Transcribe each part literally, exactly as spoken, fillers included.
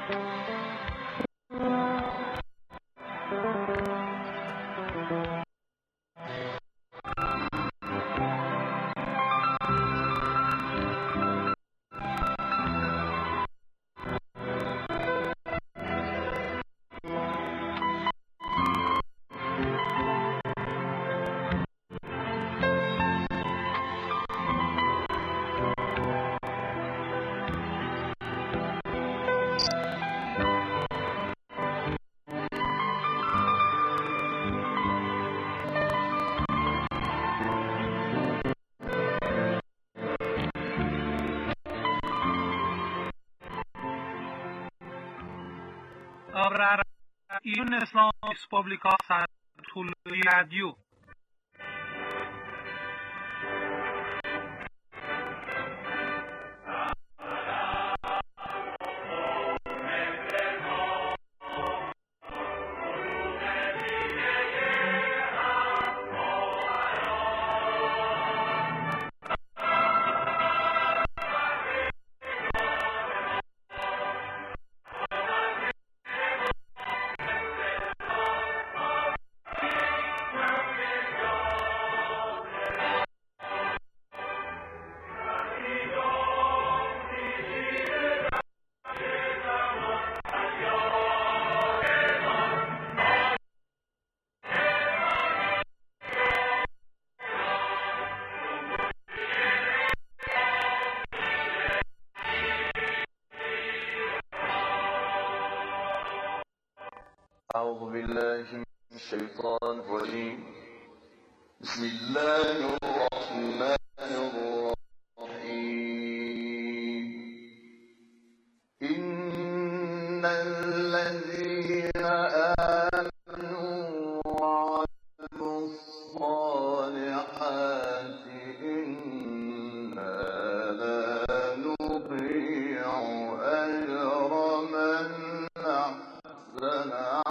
Iun Islam Respublika Sartuli Radio. أعوذ بالله من الشيطان الرجيم. بسم الله الرحمن الرحيم. إن الذين آمنوا وعملوا الصالحات إنا لا نضيع أجر من أحسن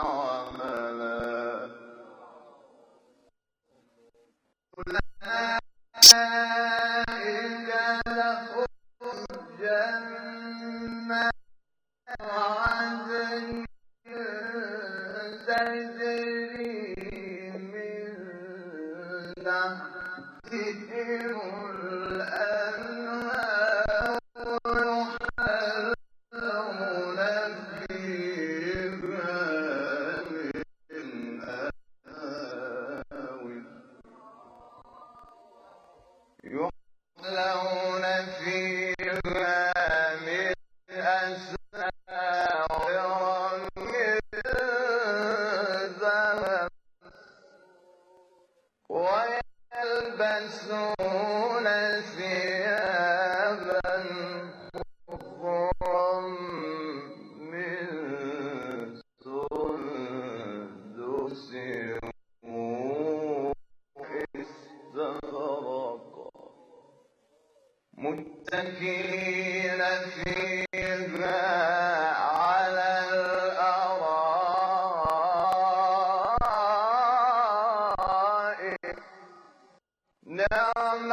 متكئين فيها على الأرائك نعم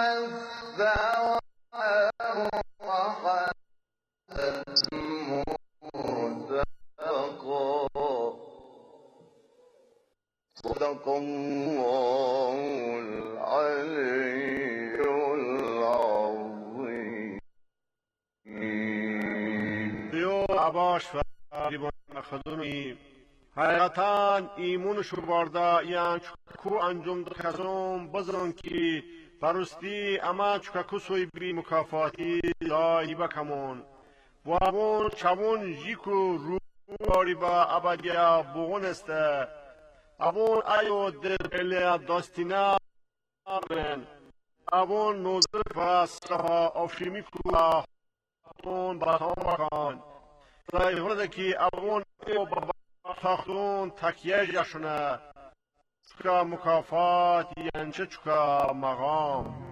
الثواب وحسنت مرتفقا. صدق الله العلي العظيم. عباش و دیوان خدومی حقیقتا ایمونشو بارده یعنی کو انجام ده کسان بزران که پرستی اما چکا سوی بی مکافاتی دایی بکمون و اون چون جیکو رو باری با ابدیا بغون استه اون ایو در پلی داستینا من اون نوزر و صفا افشیمی کلا اون باتان بکن دایی ورده که اون ایو با تاختون تکیه جشنه چکا مکافات ینچه چکا مقام.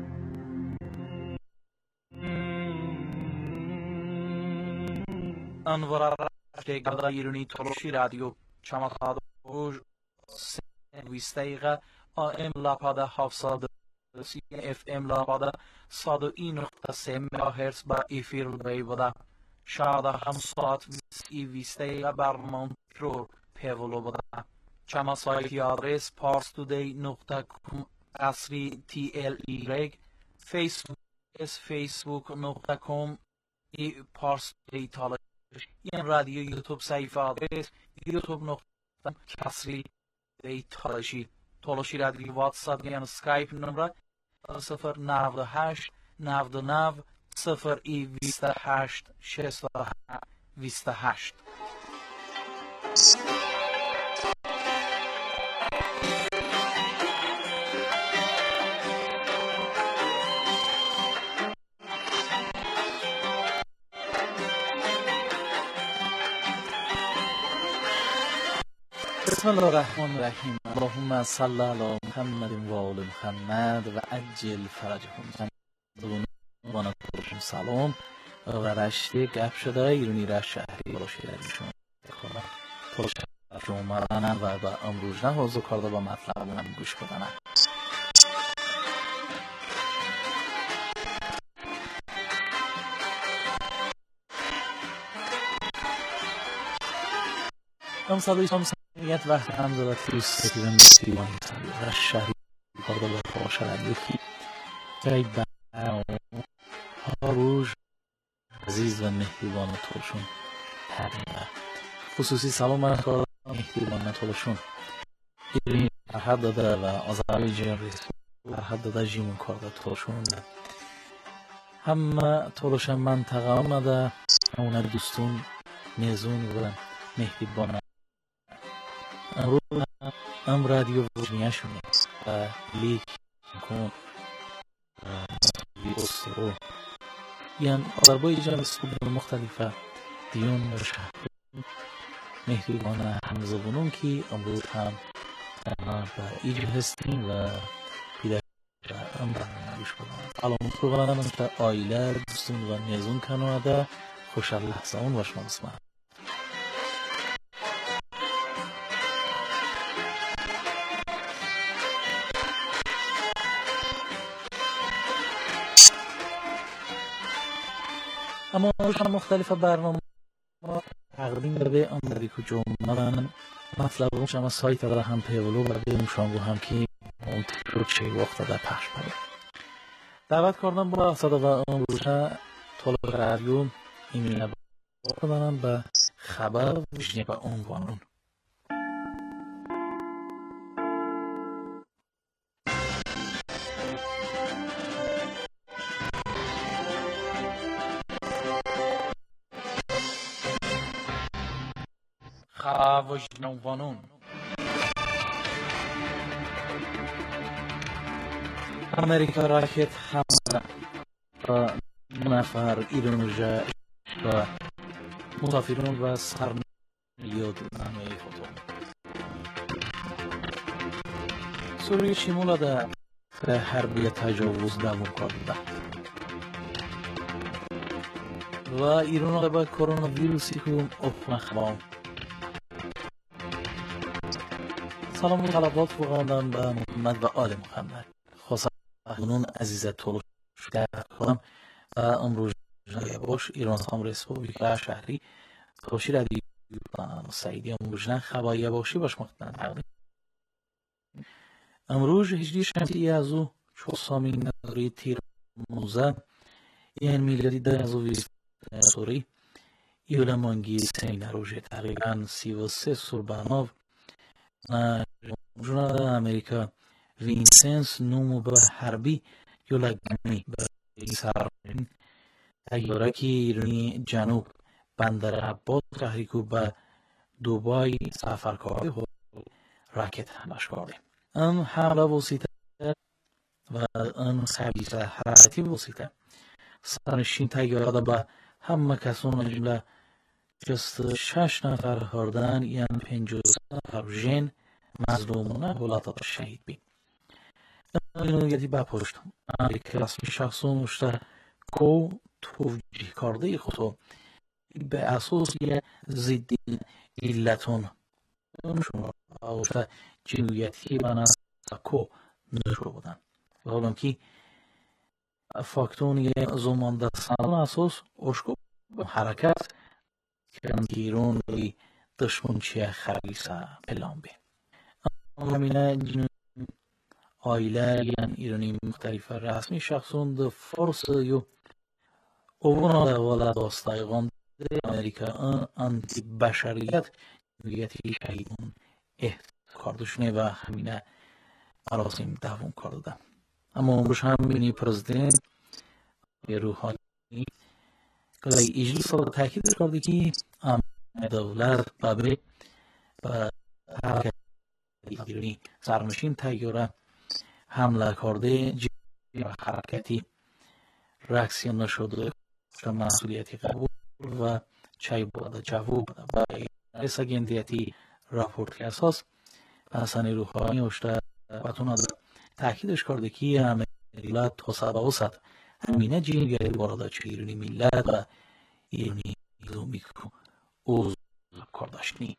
انوار رفته گرده ایرونی تلوشی رادیو چمتاد و سنویس دقیقه آم لاپاده هفتصد سی اف ام لاپاده صد و این نقطه سه مگاهرتز با ایفیر بی بوده شاده هم ساعت ویستی ویستی و برمان رو پیولو بودن. چما سایتی آدرس پارستودی نقطه کم اصری تی ال ایگرگ فیسبوک اس فیسبوک نقطه کم ای پارستودی تالش این رادیو یوتیوب صحیفه آدرس یوتیوب نقطه کسری دی تالشی تالشی رادیو واتساپ یعنی سکایپ نمره صفر نود هشت نود نو صفر ای بیست هشت شصت بیست هشت. بسم الله الرحمن الرحیم. اللهم صل علی محمد و آل محمد و عجل فرجهم. وانا کلشون سلام و رشته گپ شده ایرانی رشت شهری بالا شیرشون خدا کلشون اومدن و به امروز نه حوضو کرده با مطلبونم گوش بدنن. ام صدای شام سمیت وقت همزاده توست دیدن بسیوانی سمیت رشت شهری کرده با خواشرد یکی جای برام روز عزیز و مهربان تولشون ترینه خصوصی سلام مرکز مهربان تولشون ایرانی حد داده و آذربایجان ریس حد داده جیمون کرده تولشون همه تولشون منطقه آمده اونه دوستون میزون و مهربان امروز ام رادیو وجنیشونه و لیک کن بسرو یعنی آذربایجان رسپولیک مختلفه دیون و شهر مهربان همزبانون که امروز هم و ایجا هستیم و پیده ام برنامه گوش کنم. الان پروگرام تا آیله دوستون و نیزون کنواده خوشحال لحظه اون و شما بسمه. اما روشان مختلف برنامه تقدیم به امریکا جمعه مطلب شما سایت داره هم پیولو و بیرون شانگو هم که اون تکرار چه وقت در پخش بره دعوت کردم با اصلا و اون روشن طول رادیو ایمیل بردارم به خبر وشنی به عنوانون خواهشنوانون امریکا راکت حمله و نفر ایرانوژه و مسافرون و سرنیاد نامه خودم سوریه شمول ده به حربی تجاوز دوام کرده و ایران با کرونا ویروسی که اخوان خبام سلام و طلبات بگردم به محمد و آل محمد خواستم اخوانون عزیزت طول شده کنم و امروز باش ایران سام رسپولیک شهری توشی ردی سعیدی امروز نه خبایی باشی باش مختن تقدیم امروز هجری شمسی از او چو سامین نداری تیر موزه این میلیدی در از او ویست سوری ایولا مانگی سین روژه تقریبا سی و سه سورباناو جنوب امریکا وینسنس نومو به حربی یولا گمی به سرمین تیارکی ایرانی جنوب بندر عباس قهریکو به دوبای سفر کرده و راکت همش کرده ام حمله وسیطه و ام خبیث حرکتی وسیطه سرنشین تیاره به همه کسان جمله جست شش نفر هردن یعنی پنجاه نفر ژن مظلومانه حالت شهید بی اینویتی بپشت امریکا رسمی شخصون اشتر کو توجیه کرده خودو به اساس یه ضد علتون شما اشتر جنویتی من کو نشو بودن و حالا که فاکتون یه زمان در سالان اساس اشکو hareket kiran li dışmınçıya xarisa pelan be. Amina jin aileler yani İran'ın muhtelif resmi şahsın da forsa yo اونا ولا داستایگان امریکا anti بشریت میگیتی شهیدون احتکار داشتنه و همینه مراسم دوام کرده. اما امروز هم بینی پرزیدنت روحانی کلای اجلاس را تاکید کرده که امن دولت بابه و حرکت ایرانی سرنشین تیاره حمله کرده جبهه حرکتی reaksiyon نشده و مسئولیتی قبول و چای بوده جواب و اساگندیتی راپورت اساس حسن روحانی اشته بتونه تاکیدش کرده که همه ملت تا سبا وسط همینه جنگی وارد چه ایرانی ملت و ایرانی ایلومی که اوز کردشنی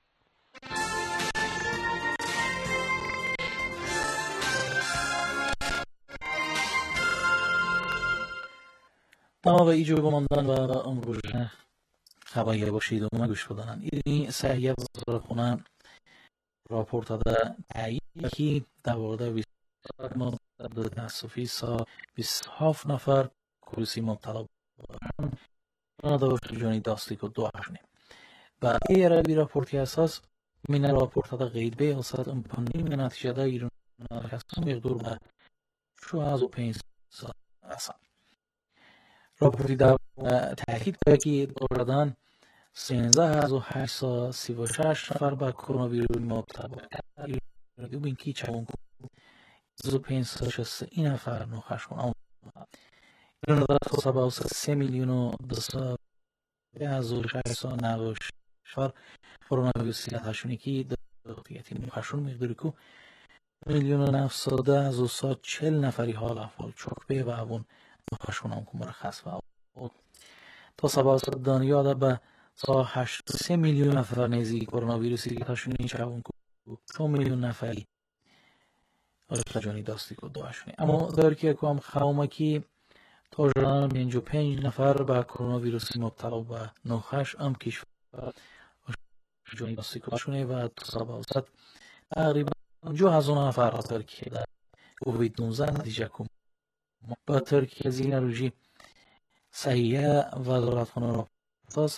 تمام ایجو بماندن و امروز خبری باشید و من گوش بدنن ایرانی سحیه وزارتخونه راپورت داده تایید که در مورد بیست مورد تصفی سا بیست و هفت نفر کروسی مبتلا بودن نداشت جانی دستی که دو هشنه و ای عربی راپورتی اساس من راپورت داده غید به اصد امپانی من نتیجه ده ایران کسی مقدور به شو از و پینز سال اصلا راپورتی در تاکید کرده که دادن سیزده هزار و هشتصد و سی و شش نفر به کرونا ویروس مبتلا بودند. ببین کی چون دو پنجصد و شصت این نفر نخواهش کنم. ایران در تو سبا سه میلیون و دویست هزار و ششصد و نود نفر کرونا ویروس هشونی کی دقیقی نخواهشون میگذاری که میلیون و نهصد هزار و صد و چهل نفری حال احوال چوک به و اون نخواهشون هم که مرخص و تا سبا دنیا به تا هشتاد و سه میلیون نفر نزدیک کرونا ویروسی که تاشون این چون که دو میلیون نفری آرش جانی دستی که داشتنی. اما در که کام خواهمکی تا جان پنجاه و پنج نفر به کرونا ویروسی مبتلا و نخش ام کشور جانی دستی که داشتنی و تا سبا وسط تقریبا پنجاه هزار نفر در که در کووید نوزده نتیجه کم با ترکیه زین روزی صحیحه وزارتخانه را پس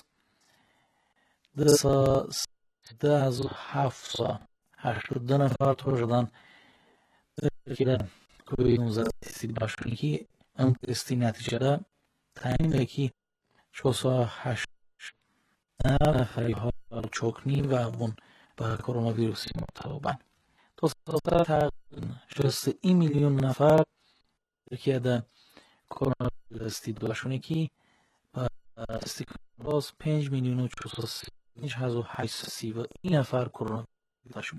ده هزار و هفتصد و هشتاد و دو نفر تا شدن که در کووید نوزده تستی باشونی که ام تستی نتیجه ده تعیین ده که چهارصد و هشت نفری ها چوکنی و اون به کرونا ویروسی مبتلا بودند. تا سالتر تقریبا شصت و یک میلیون نفر که در کرونا ویروسی باشونی که تستی باز پنج میلیون و چهارصد و سی هزار و هشتصد و سی و این نفر کرونا داشتند.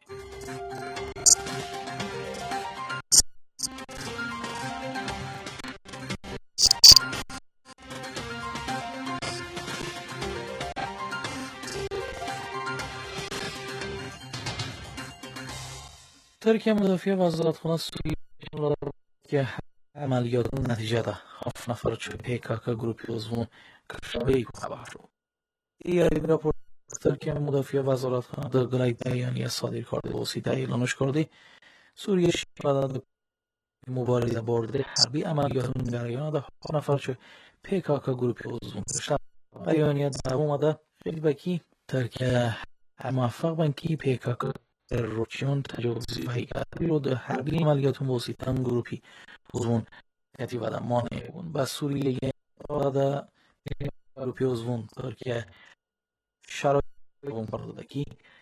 ترکیه مدافع وزارتخانه سوریه که عملیات نتیجه ده هفت نفر چه پیکاکا گروپی عضو کشبه خبر شد. این راپورت ترکیه مدافع وزارتخانه در گلای بیانیه صادر کرده و وسیله اعلانش کرده سوریه بعد مبارزه برده حربی عملیات نگرانه ده هفت نفر چه پیکاکا گروپی عضو داشت. بیانیه در اومده خیلی بکی ترکیه موفق بنکی پیکاکا تروریستی تجاوزی و حقیقتی رو در حربی عملیات وسیله گروپی عضو کتیبه ده مانع بود. با سوریه بعد گروپی عضو ترکیه شرایط اون کرده که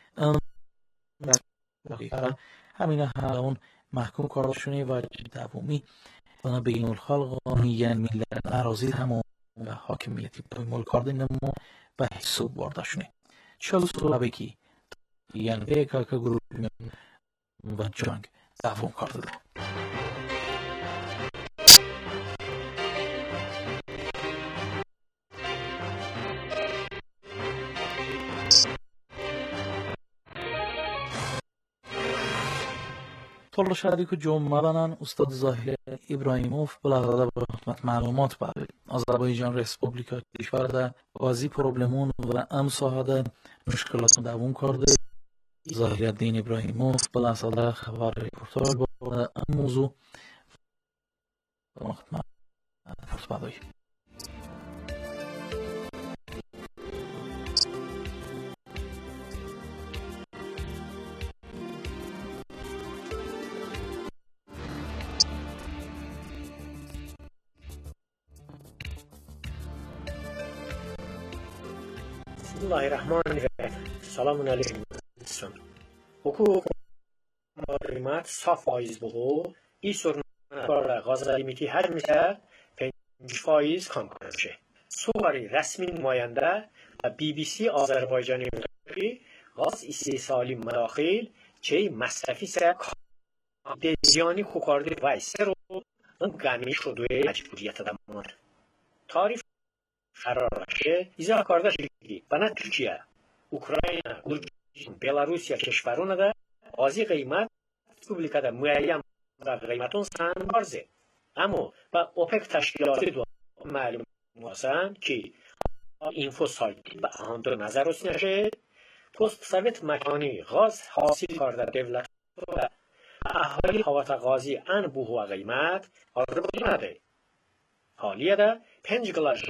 همین همون محکوم کرده شده و دومی بنا بین الخلق قانونی ملت اراضی همون و حاکمیتی پایمال کرده نمو به حساب برده شده. چلو سال که یعنی پیکا که گروپی و جنگ دوام کرده. طول شهری که جمعه بنن استاد ظاهر ابراهیموف بلاغاده به خدمت معلومات برد. آذربایجان ریسپوبلیکا کشورده بازی پروبلمون و ام ساحده مشکلات دوام کرده. ظاهر الدین ابراهیموف بلاغاده خبر ریپورتاج با ام موضوع به خدمت برد. بسم الله الرحمن الرحیم. سلام علیکم دوستان. حقوق قیمت صاف فایز بهو این سرمایه‌دار غاز لیمیتی هر میشه پنج فایز کم کنشه. سواری رسمی نماینده و بی بی سی آذربایجانی که غاز استحصالی مداخل چه مصرفی سه دیزیانی خوکارده وایسه رو اون گمی شده مجبوریت دمار تاریف قرار که ایزا کارده شدی بنا ترکیه، اوکراین، گرجستان، بلاروسیا کشورونه ده آزی قیمت ریسپوبلیکا ده معین در قیمتون سن بارزه. اما با اوپک تشکیلات دو معلوم هستند که اینفو سایتی به آن نظر رسید نشه پست سویت مکانی غاز حاصل کرده دولت و اهالی هوات غازی ان بوه قیمت آرده بودنده. حالیه ده پنج گلاش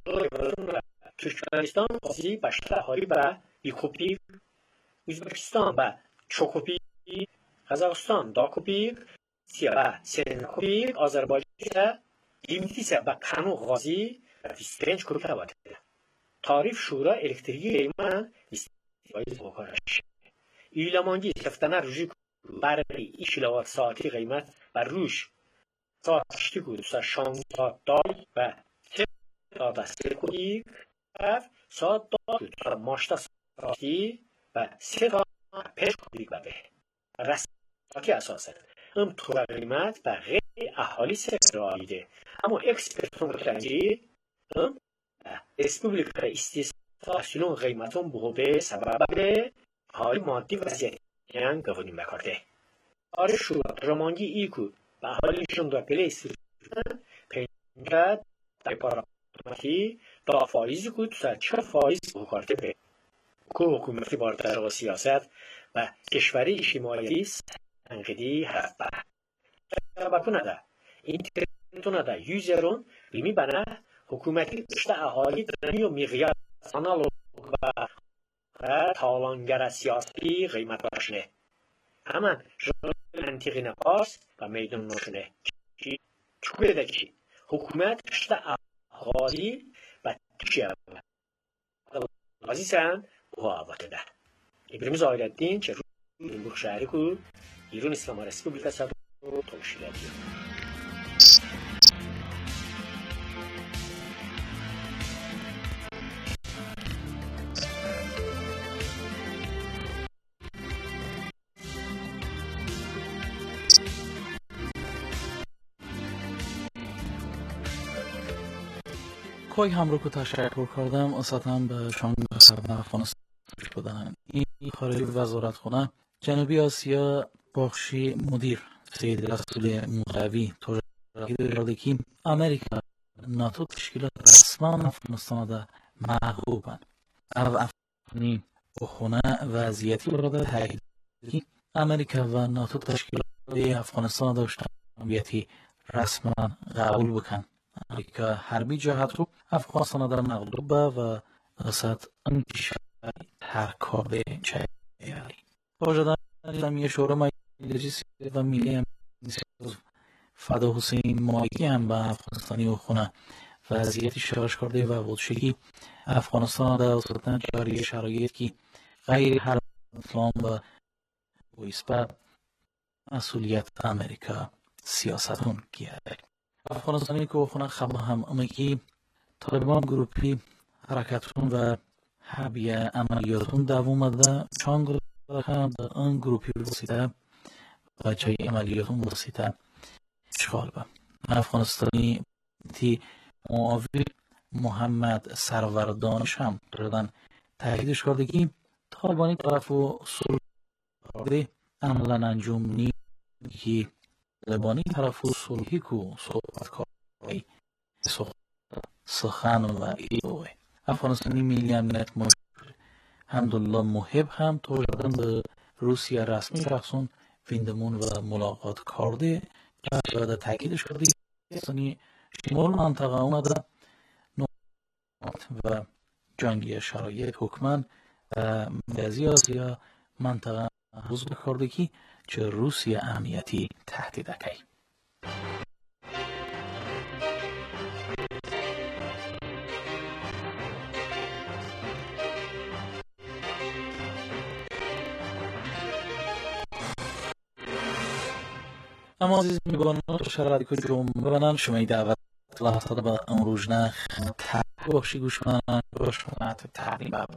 ترکمنستان غازی بشتر اهالی به بیکوپی، ازبکستان به چوکوپی، قزاقستان داکوپی، سیا به سنکوپی، آذربایجان لیمیتیسه به کانو غازی و بیست کوپی هواته. تاریف شورا الکتریکی قیمت بیست فایز بکارش. ایلامانگی هفتانه روزی برای ایشلوات ساعتی قیمت و روش ساعت شتی کود شانگ ساعت دای و سه ساعت سه کودی و ساعت دای ماشتا ساعتی و سه ساعت پیش کودی ببه رساتی اساسه ام طور قیمت و غیر احالی سکر آیده. اما اکسپرتون رنجی ام ریسپوبلیکا استحصال قیمتون بوده سبب حال مادی وضعیت یان گوونیم بکرده. آره شورا رمانگی ایکو به حالیشون دو پلیس پنجه در پارامتی دا فایزی کود تا چه فایز بکرده به که حکومتی باردر و سیاست و کشوری اجتماعی انقدی هست با سبب نده اینترنتو نده یوزرون بیمی بنا حکومتی داشته اهالی دنی و میقیاس آنالوگ و تالانگر سیاسی قیمت باشنه. همان جنوب منطقی نقاس و میدون نشونه چوبه ده چی حکومت داشته اهالی و تکیه غازی سن و آواته ده. ابراهیم ظاهر الدین چه روی این بخ شهری که ایران اسلام ریسپوبلیکا سد و توشیده دید. کوی هم رو که تشکر کردم اساساً به شانگ خبر افغانستان بودن. این خارجی وزارت خونه جنوبی آسیا بخشی مدیر سید رسول موقوی توضیح داده که امریکا ناتو تشکیلات رسما افغانستان ده محبوبند. او افغانی و خونه وضعیتی برده تایید که امریکا و ناتو تشکیلات افغانستان داشتن امنیتی رسما قبول بکن. امریکا حربی جهت رو افغانستان در مغلوب و رسد انکشار ترکاب چهاری واجدان اسلامی شورای مجلس و ملی فدا حسین ماکی هم به افغانستانی و خونه وضعیتی شارش کرده و بودشگی افغانستان در اصلا جاری شرایط که غیر هر اسلام و ویسپا مسئولیت امریکا سیاستون کرده. افغانستانی که خونه خبر هم امکی طالبان گروپی حرکتون و حبیه عملیاتون دوام ده چانگ هم در آن گروپی وسیطه و جای عملیاتون وسیطه اشغال به افغانستانی تی معاوی محمد سروردانش هم دردن تحقیدش کرده که طالبانی طرف و سلو کرده عملا انجام نی که لبانی طرف و صلحی که صحبت کاری سخن و ایوه افغانستانی ملی امنیت مشت حمدالله محب هم توجدن به روسیه رسمی شخصون ویندمون و ملاقات کرده و تاکید شده افغانستانی شمال منطقه آمده و جنگی شرایط حکمن مرکزی آسیا منطقه بزرگ کرده که چه روسیه امنیتی تهدید کی اما عزیز میبانم تو شرایطی که جمعه ببنن شمایی دعوت لحظات به امروژنه تحقیق باشی گوش کنن باش معنات تعلیم ببنی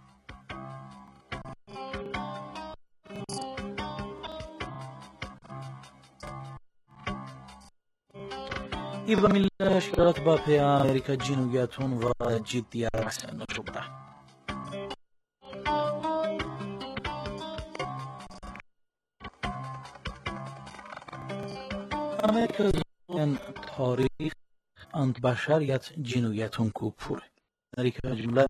ای و ملی اشکالات با پی امریکا جنوبیتون و جدی رسن شده امریکا این تاریخ انت بشریت جنوبیتون کو پوره امریکا جمله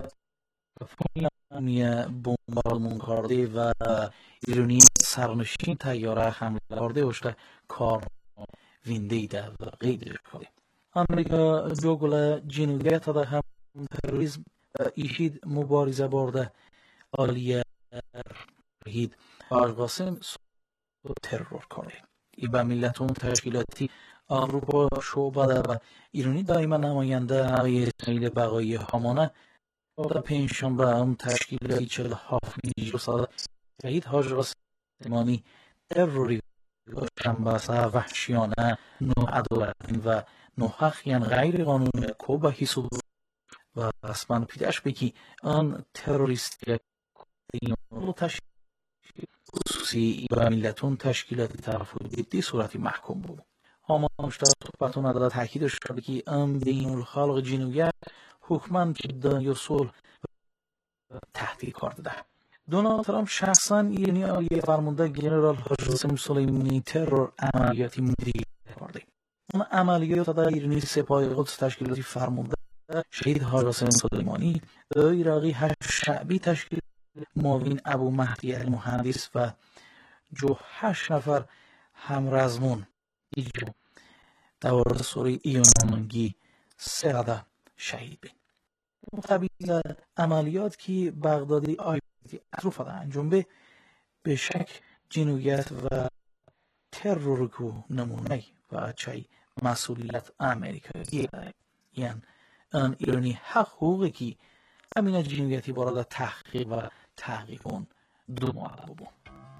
فونی بمبارمون کرده و ایرانی سرنشین تیاره حمله کرده وشته کار وینده ده و غیرش کرده امریکا جوگل جنوبیت ده هم تروریسم ایشید مبارزه برده آلیه هید آرگاسم ترور کرده ای با ملتون تشکیلاتی اروپا شعبه ده و ایرانی دائما نماینده آقای اسماعیل بقایی همانه در پنجشنبه هم تشکیلاتی چهل و هفت جلسه شهید حاج قاسم سلیمانی تروری شنبسه وحشیانه نوعدالتین و نوحقیان غیر قانونی کوبا حساب و اسمان پیداش بکی آن تروریستی تشکیل خصوصی و ملتون تشکیلات طرف جدی صورتی محکوم بود اما مشتاق صحبتون نداده تاکیدش کرده که ام بین الخالق جنوبیت حکمان جدا یا صلح تهدید کرده دونالد ترامپ شخصا ایرانی عالی فرمانده جنرال حاج قاسم سلیمانی ترور عملیاتی مدیریت کرده اون عملیات در ایرانی سپاه قدس تشکیلاتی فرمانده شهید حاج قاسم سلیمانی عراقی هشت شعبی تشکیل معاون ابو مهدی المهندس و جو هشت نفر همرزمون ایجو دوارد سوری ایونامنگی سه قدر شهید بین قبیل عملیات که بغدادی آیدی اطروف ده انجام به به شک جنویت و ترور کو نمونه و چای مسئولیت امریکایی یعنی ان ایرانی حق حقوقی که همین جنویتی بارد تحقیق و تحقیق اون دو معلب بود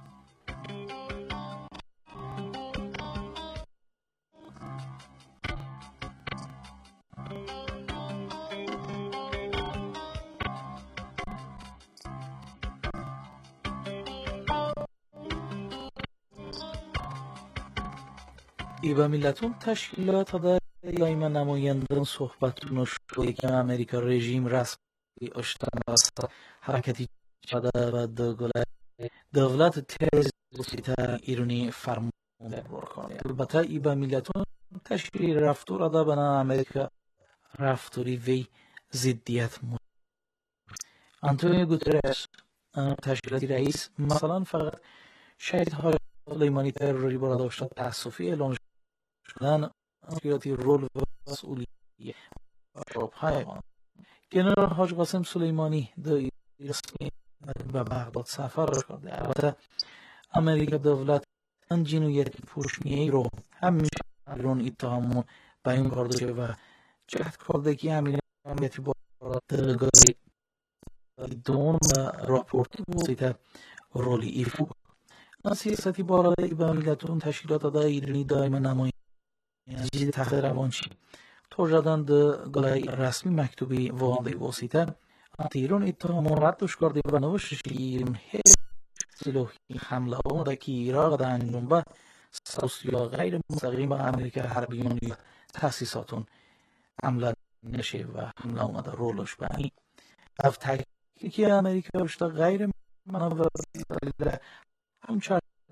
ای و ملتون تشکیلات در دائما نمایندن صحبتون شده که امریکا رژیم رسمی اشتن است حرکتی شده و دولت تروریستی ایرانی فرمانده برکنه البته ای و ملتون تشکیل رفتور ادا بنا امریکا رفتوری وی ضدیت مو آنتونیو گوترش تشکیلاتی رئیس مثلا فقط شهید حاج سلیمانی تروری برای داشته تأسفی اعلام شدن تشکیلاتی رول و مسئولیت شبهای جنرال حاج قاسم سلیمانی در رسمی به بغداد سفر کرده البته امریکا دولت ان جنویت پوشمیه رو همیشه ایران اتهام بیان کرده و جهت کرده که همین امنیتی با دلگاری دون و راپورتی بوسیده رولی ایفو سیاستی بالای به ملتون تشکیلات در ایرانی دائما نمایی جدید تحت روانشی توجدن در گلای رسمی مکتوبی وانده واسیته ایران اتهام ردش کرده و نوشتش که ایران هیچ سلوحی حمله آمده که ایراق در انجام به سوسیا غیر مستقیم به امریکا حربیون یا تاسیساتون حمله نشه و حمله آمده رولش به این اف تحقیقی که امریکا بشتا غیر منابع هم چرد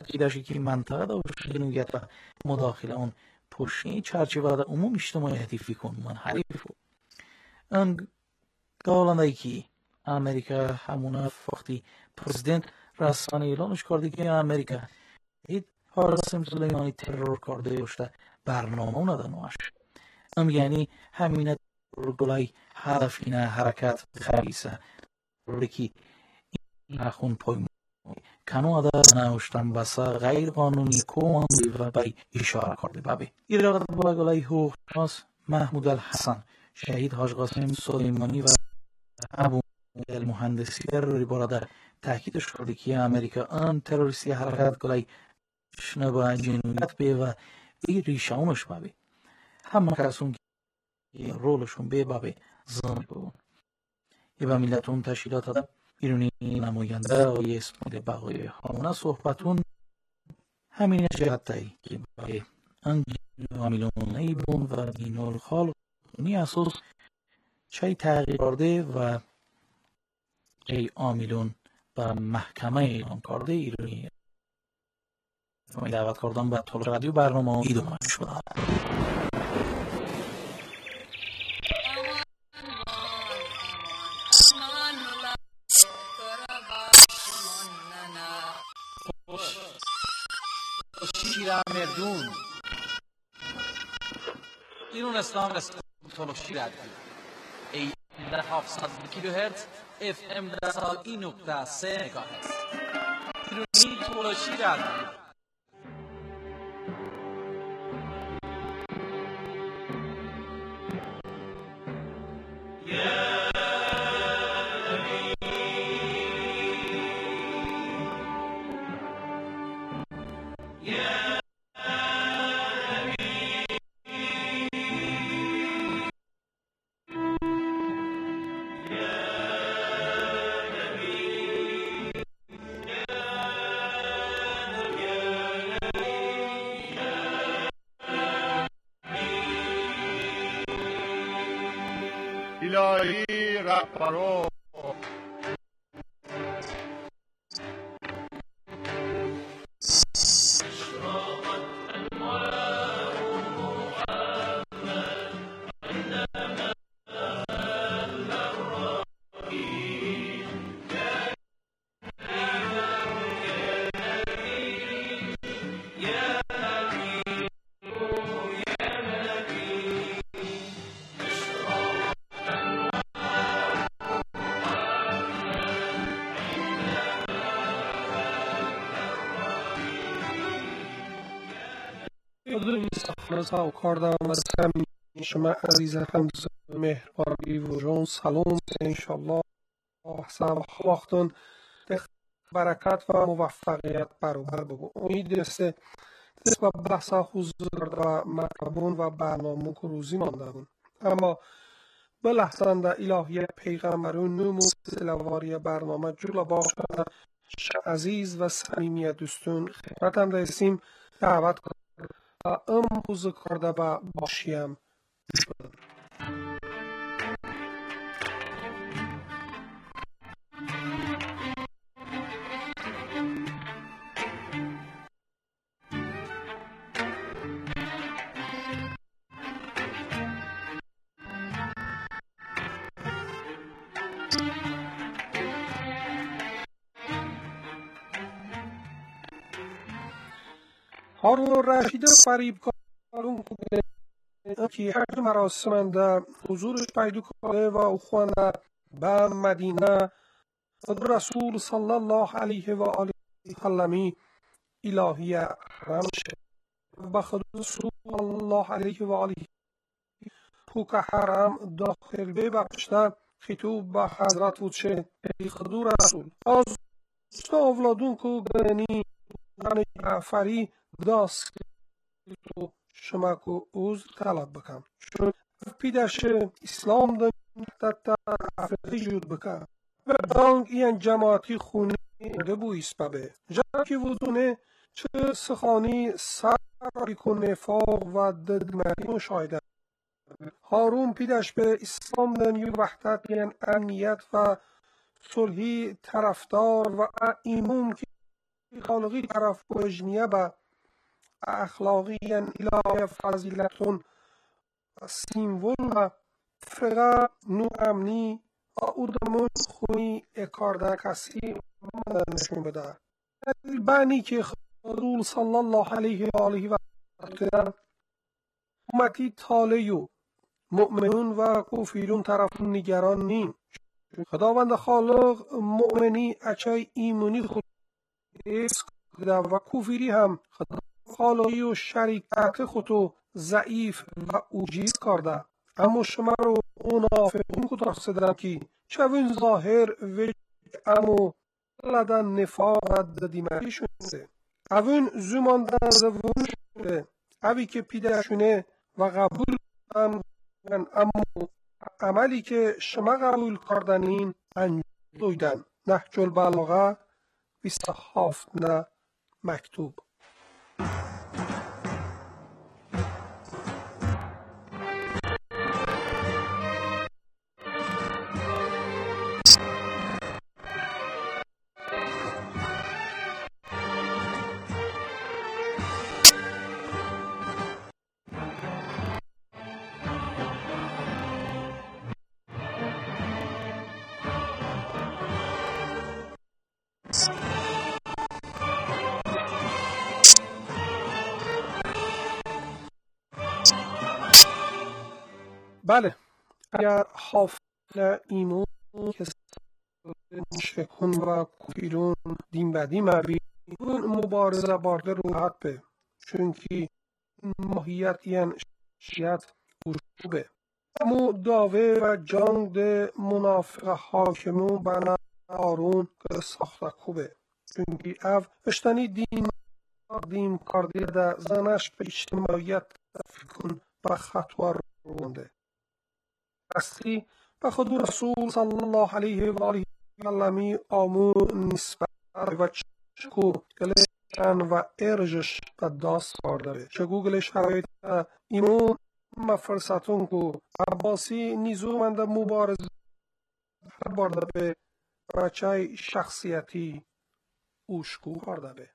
تأکیدش که منطقه da جنوبیت و مداخله اون پشتی çerçevelerde umum ictimai hədəfi منحرف بود. ان قالنده که امریکا همونه وقتی پرزیدنت رسانه اعلانش کرده که امریکا هیچ قاسم سلیمانی ترور کرده باشد برنامه نداره نوش. ام یعنی همینه گلای هدف اینه حرکت خریسه که این خون پای کنو در نوشتن بسا غیر قانونی کوماندی و بای اشاره کرده بابی ایراد با گلای حقوق شناس محمود الحسن شهید حاج قاسم سلیمانی و ابو المهندسی تروری برادر تاکیدش کرده که امریکا آن تروریستی حرکت گلای شنه با جنویت بی و ای ریشانش بابی همه کسون که رولشون بی بابی زن بون ای با ملتون تشکیلات دادم ایرانی نماینده و یه اسم بقای همونه صحبتون همین جهتایی که برای انجام عاملون ایبون و دینول خال نی اساس چای تغییر کرده و چای عاملون به محکمه اعلام کرده ایرانی دعوت کردن به طول رادیو برنامه ایدومه شده. مردون ایران اسلام رسول طلوشی رادیو ای در هفتصد کیلوهرتز اف ام در سال این نقطه سه مگاهرتز ایرانی طلوشی رادیو الهی رهبرو سلام کردم از همین شما عزیز همز مهربانی و جون سلام انشالله احسن وقتون برکت و موفقیت برابر بگو امید است دست و بحثا حضور و مطلبون و برنامه که روزی مانده بون اما به لحظان در الهی پیغمبرون نمو سلواری برنامه جلو باشد عزیز و صمیمی دوستون خدمتم رسیم دعوت کنم و امروز کرده با باشیم هارون رشید فریب کارون که هر مراسم در حضورش پیدا کرده و او خوانده به مدینه رسول صلی الله علیه و آله وسلم الهی حرم شد به خود رسول الله علیه و آله پوک حرم داخل ببخشته خطوب به حضرت بود شد ای خود رسول از اولادون که گرنی جعفری داست تو شما که اوز طلب بکن چون پیداش اسلام دارد افرادی جود بکن و بانگ این جماعتی خونی ده بوی سببه جا که وزونه چه سخانی سر کنه فاق و ددمری مشاهده هارون پیداش به اسلام دنی وحدت یعنی امنیت و صلحی طرفدار و ایمون که خالقی طرف وجنیه به اخلاقی الهی فضیلتون سیمول و فرقه نو امنی و او دمون خونی اکارده کسی نشون بده. بانی که رسول صلی الله علیه و آله و سلم امتی تالیو مؤمنون و کافرون طرف نگران نیم. خداوند خالق مؤمنی اچای ایمونی خود ایس کرده و کافری هم خدا خالقی و شریکت خودو ضعیف و اوجیز کرده. اما شما رو منافقون کتار سدن که چوین ظاهر و امو لدن نفاق ددیمتی شده. اوین زماندن زبون شده. اوی که پیدشونه و قبول هم اما عملی که شما قبول کردنین انجام دویدن. نهج البلاغه بیست و هفت نه مکتوب. بله، اگر حافظ ایمون که مشرکون و کفیرون دین بدی مبی اون مبارزه بارده رو حد به چونکی ماهیت یعن شیعت ورشوبه امو داوه و جنگ ده منافق حاکمون بنا آرون که ساخته خوبه چونکی او اشتنی دین دین کارده ده زنش به اجتماعیت فکرون و خطوار رونده اصلی به خود رسول صلی الله علیه و آله و سلم آمو نسبت و چکو گلشن و ارجش به داست کارده چگو گلش شرایط ایمون مفرستون کو عباسی نیزومنده مبارزه بارده به بچه شخصیتی اوشکو کارده به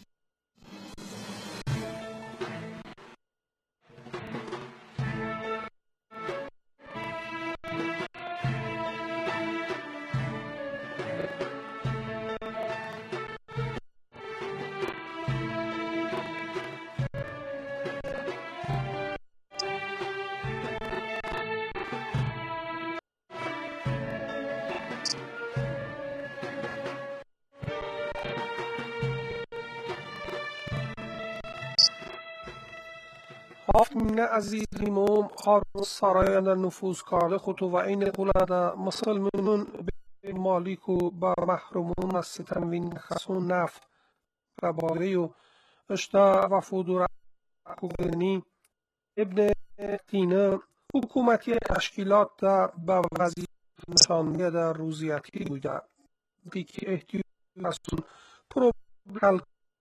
هفت من عزیز ایموم هارون سرایان در نفوذ کرده خودو و این قوله مسلمانون به مالیک و با محرومون از ستنوین خسون نفت رباره و اشتا وفود و رکوبنی ابن تینه حکومتی تشکیلات در با وزیر نشانده در روزیتی بوده بیکی احتیاج رسون پرو حل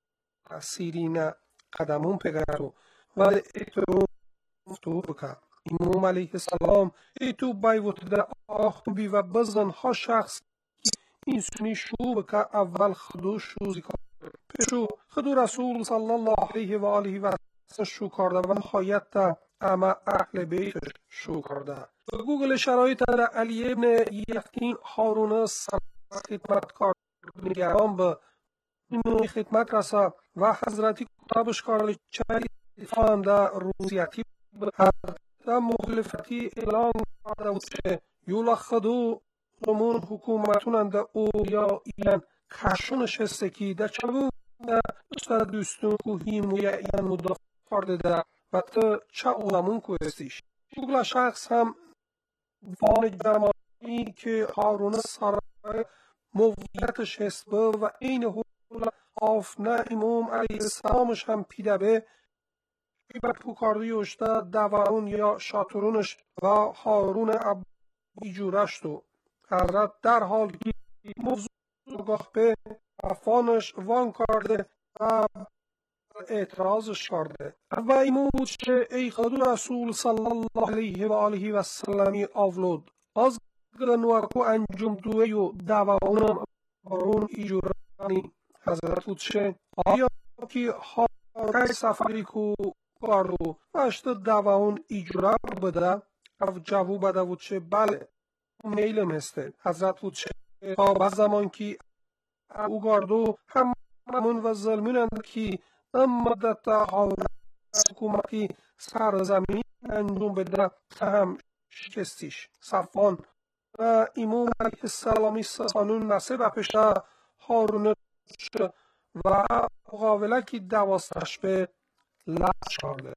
سیرین قدمون پگرد و احترام مفتوح بکن امام علیه السلام ایتو بایوت در آخبی و بزن ها شخص این سنی شو بکن اول خدو شو زکار پیشو خدو رسول صلی الله علیه و آله و سلم شو کرده و نهایت تا اما اهل بیتش شو کرده و گوگل شرایط در علی ابن یقین هارون سر خدمت کار نگران به این خدمت رسا و حضرتی کتابش کارلی چلی فان در روزیتی در مخالفتی اعلان کرده بود که یولا خدو همون حکومتون در او یا این کشونش هسته که در چه در استاد دوستون که هیمویا این مدافع کرده در و تا چه اولمون که هستیش گوگل شخص هم وان جماعی که هارون سرای مویتش هست و این حول آفنه امام علیه السلامش هم پیده به و پوکاردی اشتا دوارون یا شاترونش و هارون عبی جورشت و حضرت در حال که موضوع گاه به افانش وان کرده و اعتراضش کرده و این بود که ای خدو رسول صلی الله علیه و آله و سلمی اولود از گرنوکو انجام دوی و دوارون هارون ایجورانی حضرت بود چه آیا ki harkaj safariku kardu ashta davaun ijra bada av javu bada بود چه بله میلم هسته حضرت بود چه تا به زمان که او گاردو همون و ظلمونند که ام مدت حکومتی سرزمین انجام بده هم شکستیش صفان و امام علیه السلامی سانون نصیب پشته هارون و مقابله که دوازدش به لش کرده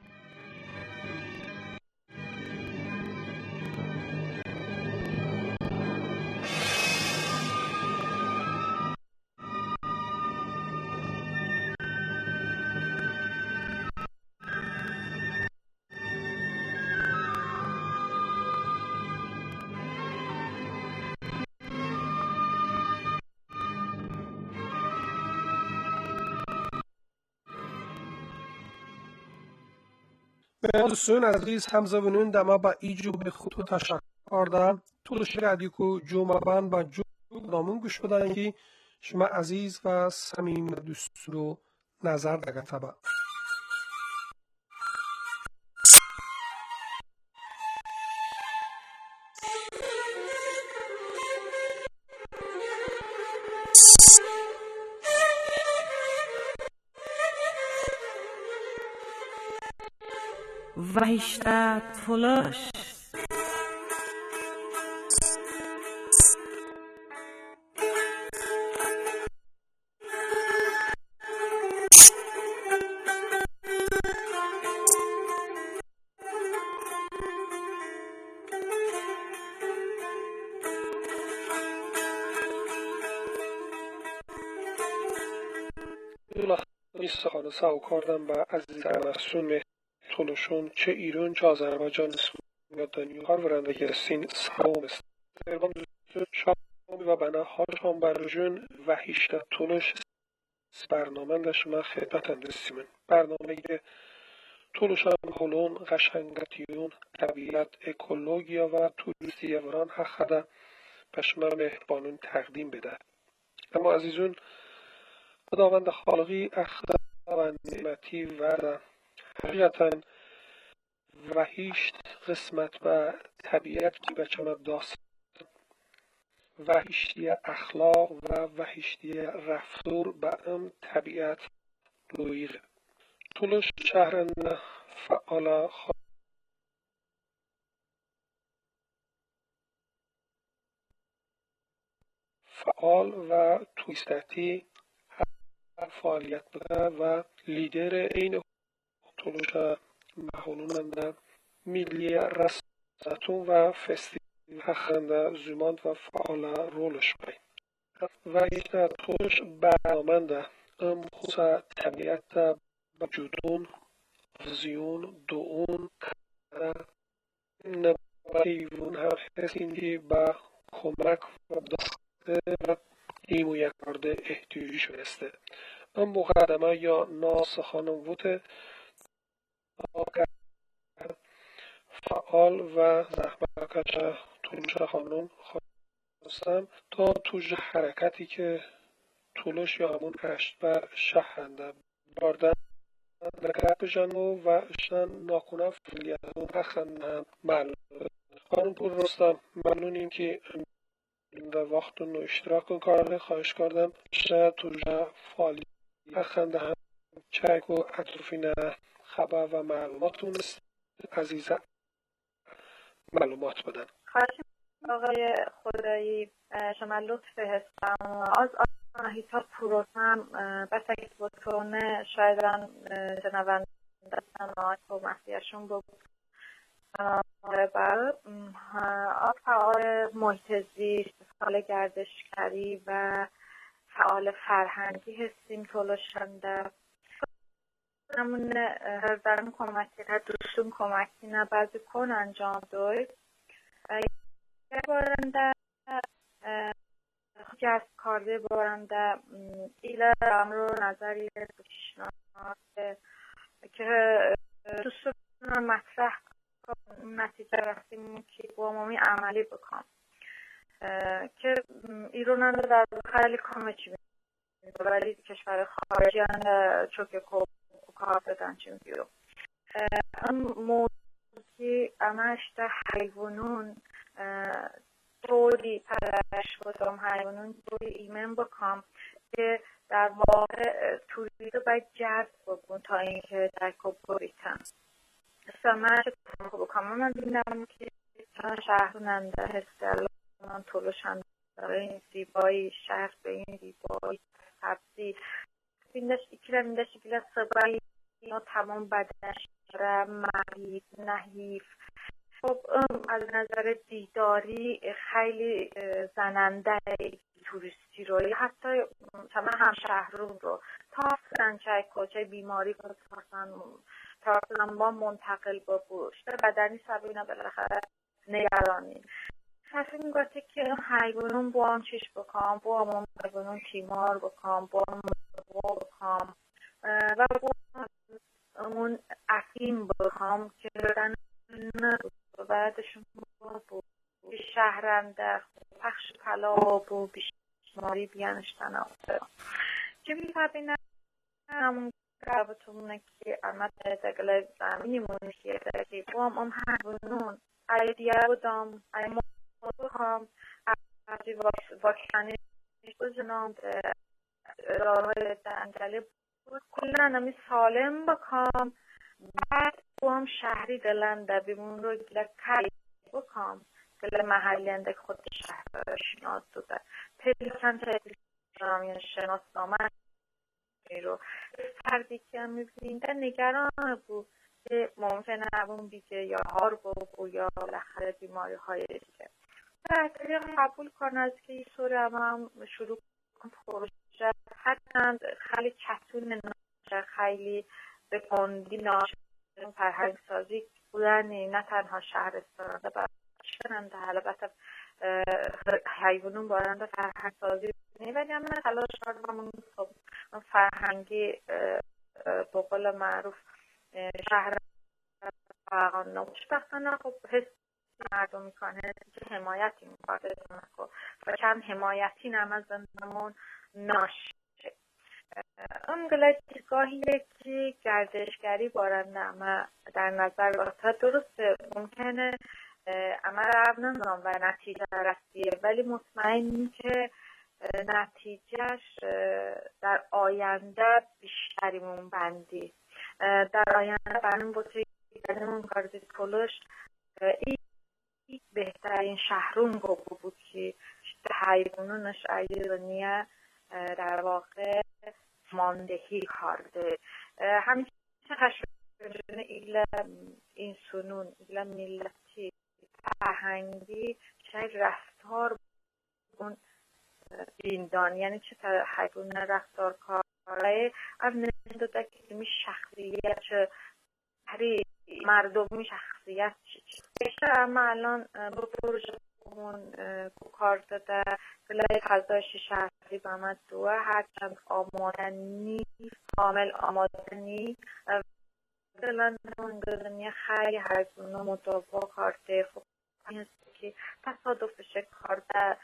دوستان عزیز همزبانان دما با ایجو به خود تشکر کردم طولش رادیو کو جمعبان با جو دامون گوش بدن که شما عزیز و صمیم دوست رو نظر دگه تبا Vahishta Tolosh. بیست خانه سعو کردم با عزیز امرسون تولوشون چه ایران چه آذربایجان سویدانی هر ورنده گرسین سلام است شامی و بنا هارشان برجون و هیشت تولوش برنامه ده شما خدمت اندستیمن برنامه تولوشان هلون قشنگتیون طبیعت اکولوژیا و توریستی وران حقده پشما مهربانون تقدیم بده اما عزیزون خداوند خالقی اخدا و نعمتی ورده حقیقتا وحیشت قسمت و طبیعت که بچه داست وحیشتی اخلاق و وحیشتی رفتار به ام طبیعت لویغ طولش شهرن فعال فعال و تویستتی فعالیت بده و لیدر این طولش محلوننده ملی رساتون و فستیوال حخنده زماند و فعال رولش بای و یک طولش برنامنده ام خصوصا طبیعت بجودون زیون دوون نبایون هم هستین که با کمک و دسته و ایمویه کرده احتیاجی شدسته ام مقدمه یا ناسخانم بوده فعال و زحمتکش طولش خانم خواستم تا توش حرکتی که طولش یا همون هشت بر شهرنده باردن نگرد بجنو و اشتن ناکنه فعالیتون بخندن معلوم خانم پور رستم ممنونیم که در وقتون اشتراک کن کارده خواهش کردم شاید توش فعالیت بخنده هم چک و اطرافین خبر و معلوماتون عزیزم معلومات بدن خواهش آقای خدایی شما لطف هستم از آنهیتا پروتم بس اگه بطرونه شایدن جنوانده سنوات و مسیحشون بود بر از فعال محیط زیست فعال گردشگری و فعال فرهنگی هستیم طولشنده همون هر درم کمکی تا دوستون کمکی نه بعضی کن انجام دوی یه بارنده جذب کرده بارنده ایله امرو نظری پیشنهاد که دوستون مطرح نتیجه رفتیم که با عمومی عملی بکن که ایران در خیلی کامچی ولی کشور خارجی هم چوک کار دادن چیم بیو ام موضوعی امش ده حیوانون طوری پرش بودم حیوانون طوری ایمن بکام که در واقع توری رو باید جذب بکن تا اینکه در کب بریتم من چه بکنم من دیدم که شهروننده هستل من طولشن داره این زیبایی شهر به این زیبایی سبزی بیندش ایکیل میندش ایکیل سبایی اینا تمام بدنش داره مرید نحیف خب از نظر دیداری خیلی زننده توریستی رو حتی تمام هم شهرون رو تا فرنچای کوچه بیماری که تاثن با منتقل با بوشت بدنی سبینا بالاخره نگرانی تصمیم میگفته که حیوانون با هم چیش بکنم با هم حیوانون تیمار بکنم با هم مرغ بکنم و با همون افیم بکنم که بدن بعدشون با شهرنده پخش پلاب و بیشماری بیانشتن آفته چه میفربینم همون رابطمونه که امت دقیقه زمینی مونیه که با هم حیوانون ایدیا بودم ای موضوع هم ازی واکسانی بزنم راه دنجلی بود کلن همی سالم بکام بعد با هم شهری دلنده بیمون رو گله کلی بکام گله محلی انده خود شهر شناس دوده پیلی چند تایدی شنامی شناس نامه رو فردی که هم میبینده نگران بود که ممکنه اون بیگه یا هار بود یا لخره بیماری های دیگه و طریق قبول کنه از که این سوره هم شروع کن پروژه حتی خیلی چطور ناشه خیلی به کندی ناشه فرهنگ سازی بودن نه تنها شهرستان باشننده البته حیوانون بارنده فرهنگ سازی نه ولی هم نه تلاش کردم اون فرهنگی به قول معروف شهر فرهنگ نموش بختانه خب حس مردم میکنه که حمایتی میکنه و کم حمایتی نمه زندمون ناشه اون گله دیگاهیه که گردشگری بارنده اما در نظر باسته درسته ممکنه اما رو نظام و نتیجه رسیه ولی مطمئنی که نتیجهش در آینده بیشتریمون بندی در آینده برنامه بوده گردمون کارزی کلوش این بهترین شهرون گفت بود که حیوانونش ایرانیه در واقع ماندهی کارده همیشه خشبه ایل این سنون ایل ملتی فرهنگی شاید رفتار اون دیندان یعنی چه حیوان رفتار کاره از نشون داده که می شخصیت چه هری مردمی شخصیت چه بیشتر اما الان با پروژه اون کار داده بلای فضایش شهری به آمد دوه هرچند آمادنی کامل آمادنی دلان اون گذنی خیلی حیوان مطابق کارده خب این است که تصادفش کارده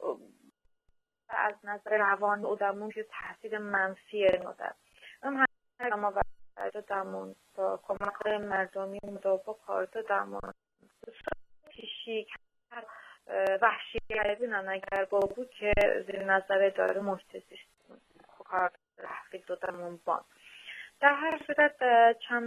از نظر روان آدمون که تاثیر منفی نده اما ما باید دامون با کمک های مردمی مطابق کارده دامون پیشی وحشی گردینن اگر با بود که زیر نظر داره محتسیش کار رحقی دادمون بان در هر صورت چند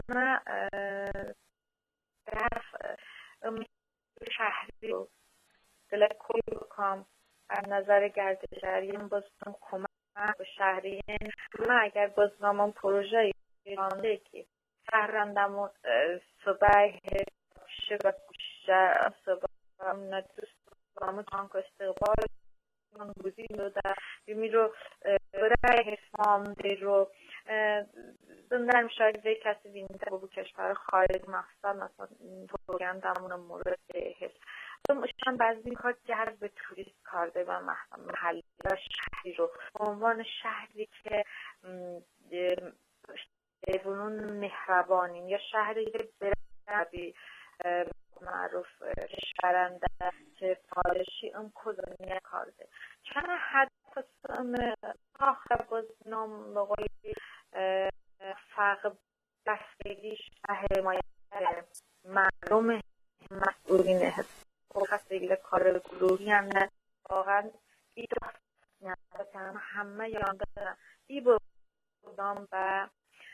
رفت شهری رو دلکوی بکام از نظر گردشگری بازم کمک به شهری من اگر بازنامون پروژه ایرانده که شهرندمون صبح شبه کشه صبح ندوست بامو تانک استقبال من بودی داده بیمی رو برای حسام دی رو دندرم شاید وی کسی بینده با کشور خارج مخصوصا مثلا توگن دمون مورد حس شان بعضی کار جذب توریست کارده و محلی و شهری رو به عنوان شهری که ایوانون مهربانین یا شهری که برای معروف کشورنده که پادشی ام کدومیه کارده چند حد پسم آخر باز yani واقعا ای درست کنم همه یان دارن ای بودم و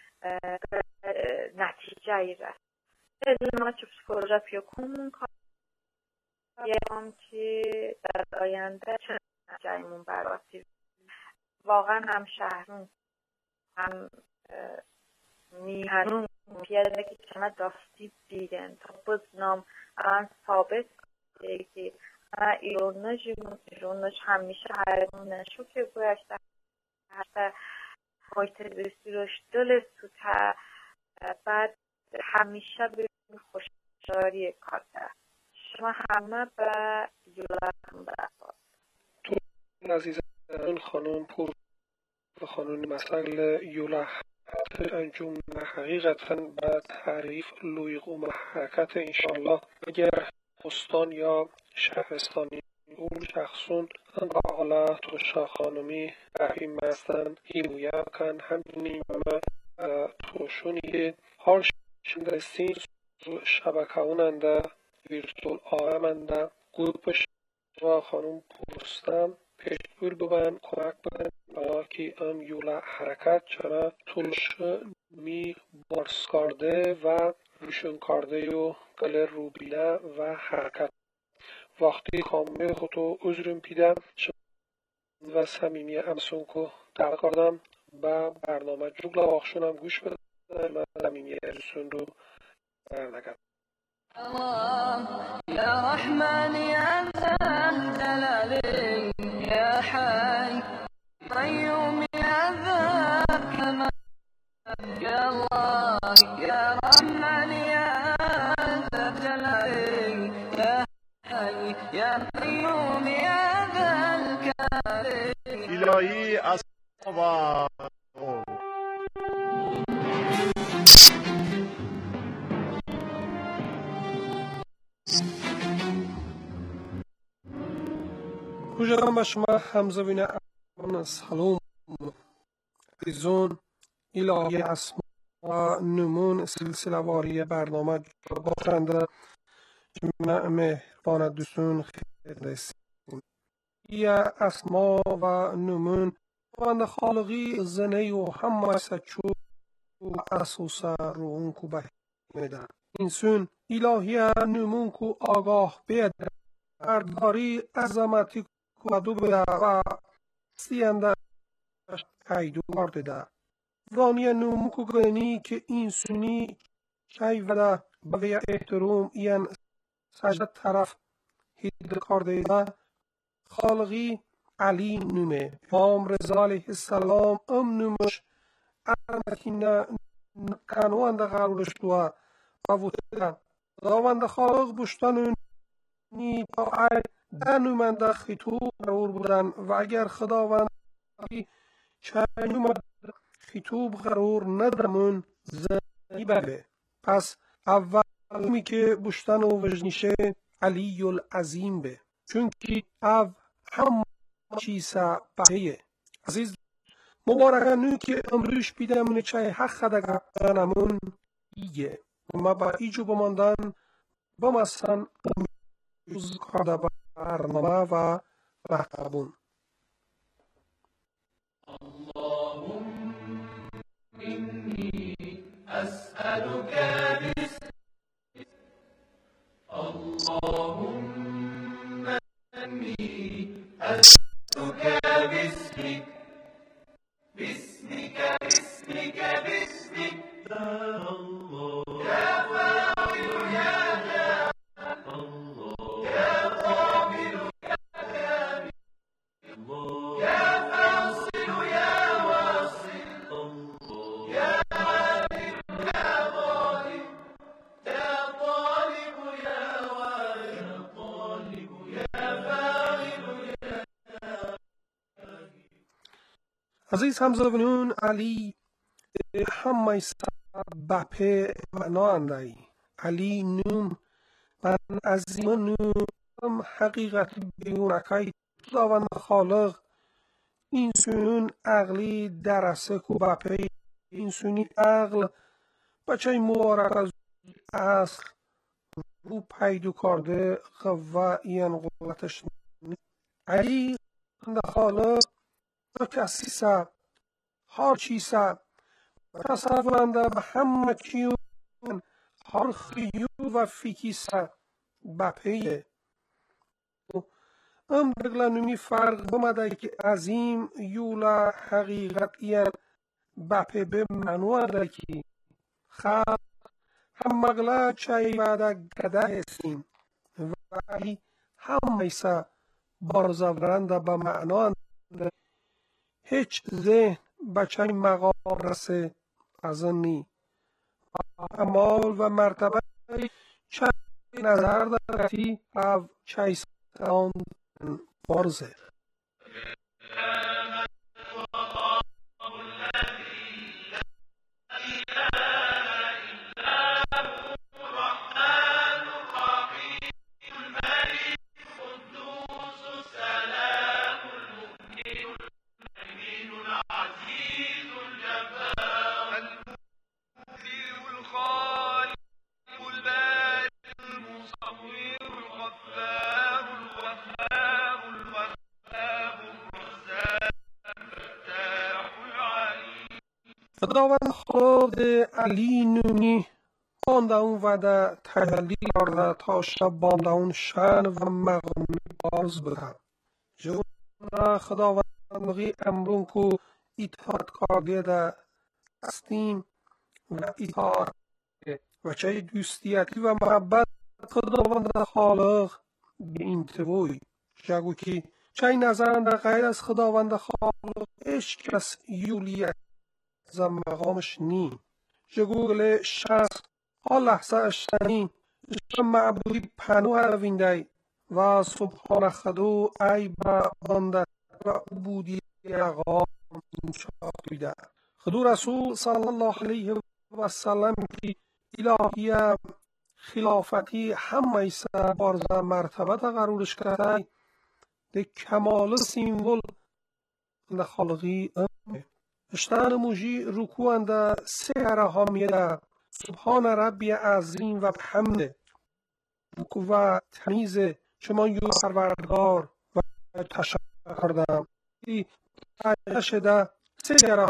نتیجه ای رست ما چه پروژه پیوکون کاریم که در آینده چه نتیجه ایمون براتی واقعا هم شهرون هم میهنون پیاده که چمه داستی دیدن تا بزنام الان ثابت که ایرونش ایرونش همیشه هرمون نشو که گوشت حتی خواهیت بستی روش دل سوتا بعد همیشه به خوشداری کار کرد شما همه به یولم برد تو عزیزان خانم پور و خانون مسئله یوله انجام حقیقتا بعد حریف لویق و محرکت انشالله اگر خستان یا شهرستانی اول شخصون انقاله تو شاخانمی رحیم مستن هیمویه کن همینی و توشونی که هر شندرستین شبکه اوننده ویرتول آمنده گروپش و خانم پرستم پیشگول ببن کمک ببن برای که ام یولا حرکت چرا طولش می بارس کرده و روشن کرده و گلر روبینه و حرکت وقتی کامل خودو عذرم پیدم و صمیمی امسون کو دعوت کردم با برنامه جوگلا واخشونم گوش بدم و صمیمی ارسون رو برنگم يا رحمن يا ذا الجلال يا حي قيوم يا ذا الكمال يا الله يا رحمن يا ذا الجلال يا حي يا قيوم يا ذا الكمال الهی اصحاب روژدان به شما همزبین امان سلام عزیزان الهی اسما و نمون سلسله واری برنامه باشنده جمعه مهربان دوستون خیلی رسیم یا اسما و نمون وند خالقی زنی و همه سچو و اسوسه رو اون کو بهیمه این سون الهی نمون کو آگاه بیده برداری عظمتی کدو بده و سینده قیدو کرده وانی نموکو گنی که این سونی شای وده بگه احترام این سجده طرف هید کرده خالقی علی نومه امام رضا علیه السلام ام نومش ارمتین کنوند قرارش دوا و وطن داوند خالق بشتن نی تا ای در نومنده خطوب قرار بودن و اگر خداوند چه نومد خطوب قرار ندرمون زنی بله پس اول می که بشتن و وجنیشه علی العظیم به چونکی او هم چیسا بهیه عزیز مبارکه نو که امروش بیدمونه چه حق خدگه نمون ایه ما با ایجو بماندن بمستن امروز کرده برنامه و رهبون اللهم إني أسألك باسمك اللهم إني أسألك باسمك باسمك باسمك باسمك يا الله يا فاضل يا جامع الله يا قابل يا كامل الله يا فاصل يا واصل الله يا عادل يا ظالم يا طالب يا وارث يا طالب يا فاعل يا عزیز همزبانون علی همه سبب معنا اندهی علی نوم من عظیم نوم حقیقت بیونکای خداوند خالق این سونون عقلی درسه کو بپی این سونی عقل بچه مبارک از اصل رو پیدو کرده قوه این قوتش علی خالق کسیسه هر چیسه تصورنده به همه کیون هر خیو و فیکیسه بپیه ام دگلنومی فرق بمده که عظیم یولا حقیقتیان بپی به منوه که خلق هم مغلا چای وعده گده هستیم ولی هم میسه بارزورنده به معنا هیچ ذهن به چای مقام رسه از نی اعمال و مرتبه چای نظر دارتی او چای سان بارزه خداوند خود علی نومی بانده اون وده تجلی کرده تا شب بانده اون شن و مقامی باز بده جون خداوند مغی امرون کو اطاعت کرده ده استیم و اطاعت و چه دوستیتی و محبت خداوند خالق به این توی جگو که چه نظرند غیر از خداوند خالق عشق کس یولیت زم مقامش نی جگوگل شخص ها لحظه اشتنی جم معبودی پنو هروینده و سبحان خدو ای با بنده و عبودی اقام انشاء بیده خدو رسول صلی الله علیه و سلم کی الهی خلافتی همه ایسا بارزه مرتبه قرارش کرده ده کمال سیمبل ده خالقی امه اشتان موجی رکوانده سهر هامیده سبحان ربی عظیم و بحمده رکو و تمیز شما یو پروردگار و تشکر کردم ای شده سهر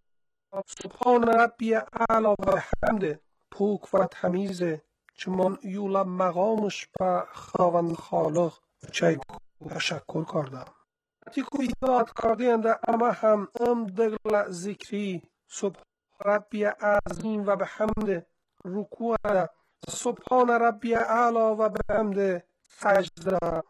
سبحان ربی اعلا و بحمده پوک و تمیز چمان یولا مقامش به خداوند خالق چه تشکر کردم تیکو اطاعت کردنده اما هم ام دگل ذکری سبحان ربی عظیم و بحمد رکوع سبحان ربی اعلا و بحمد سجده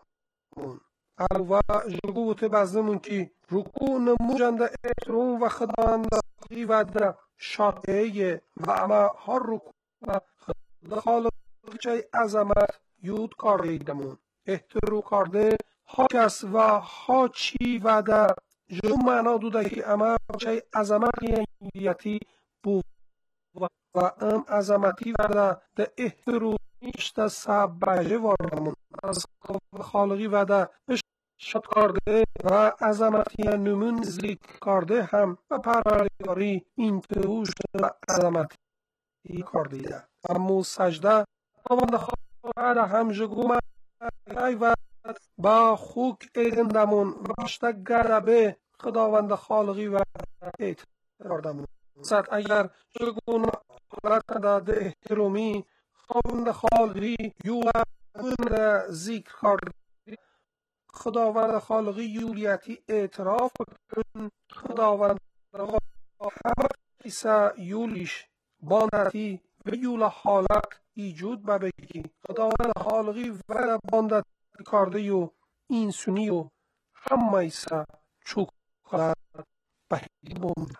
الوا جگوت بزمون کی رکوع نموجنده احترام و خداوند و در شاقه و اما هر رکوع خدا خالق چه عظمت یود کردمون احترام کرده ها کس و ها چی و در جو معنا دوده که اما چه عظمت یعنیتی بود و ام عظمتی و در ده احترامیشت سبجه واردمون از خالقی و در شد کرده و عظمتی نمون ذکر کرده هم و پروردگاری این توش و عظمتی کرده اما سجده خداوند خالق هم جگو من و با خوک ایدندمون و بشته گربه خداوند خالقی و ایت کردمون صد اگر جگون حالت داده احترامی خداوند خالقی یولا ذکر کرده خداوند خالقی یولیتی اعتراف کن خداوند همه کیسه یولیش باندتی و یولا حالت ایجود ببگی خداوند خالقی و باندت کرده یو این سونی و همه ایسا چوک کرد بهی بوند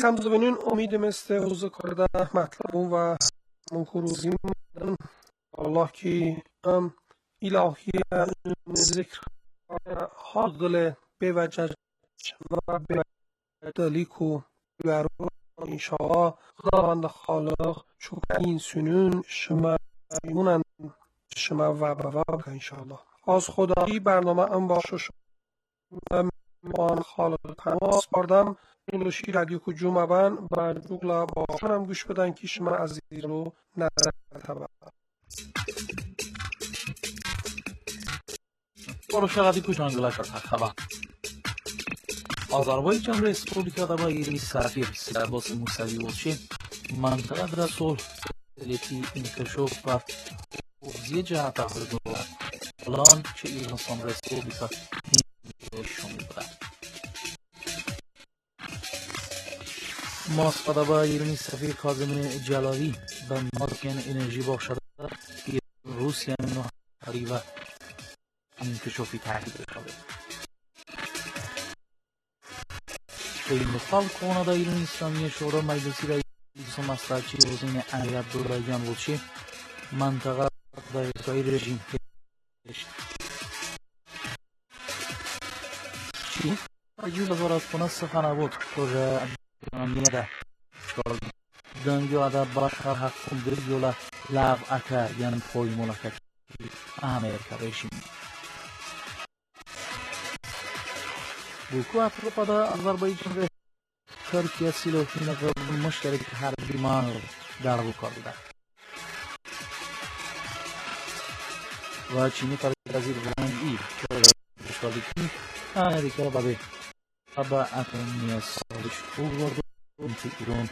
عزیز همزبانین، امیدم است حوزه کرده مطلب و منکروزی مدن الله که ام الهی ذکر حاضل بوجه و بوجدلیک و برون انشاءالله خداوند خالق چون این سنون شما ایمونن شما و بواب انشاءالله از خدایی برنامه ام باشه شما آن خالق پناس بردم انگلیسی رادیو کو جمعه بان با جوگلا باشم گوش بدن که شما عزیز رو نظر تبا Proszę Radiku ciągle chyba. Azerbaycan Respublikada iri safir Sarbos Musavi Olshi منطقه در صلح سلیتی انکشاف و توزیع جهت اخذ الان که ایران رسپوبلیکا شامل بوده. ماسپادا با ایرانی سفیر کاظم جلالی به مارکین انرژی بخشده روسیه نوحری و انکشافی تحلیل شده. این مثال کانادا ایران اسلامی شورا مجلسی رئیس مصلحتچی حسین علی عبداللهیان بودشی منطقه دایره‌های رژیم چی؟ اجول وزارت خانه سخن بود پروژه امنیت دنگی آده باشر حقم در یولا لغو اکر یعنی پای ملاکت امریکا رژیم بوکو اتروپادا آذربایجان ترکیه سیلوفین قبل مشترک حربی مانور در بکارده و چینی وزیر وانگ ای که بشکالی که امریکا با به با اتمی سالش اوورد و ایران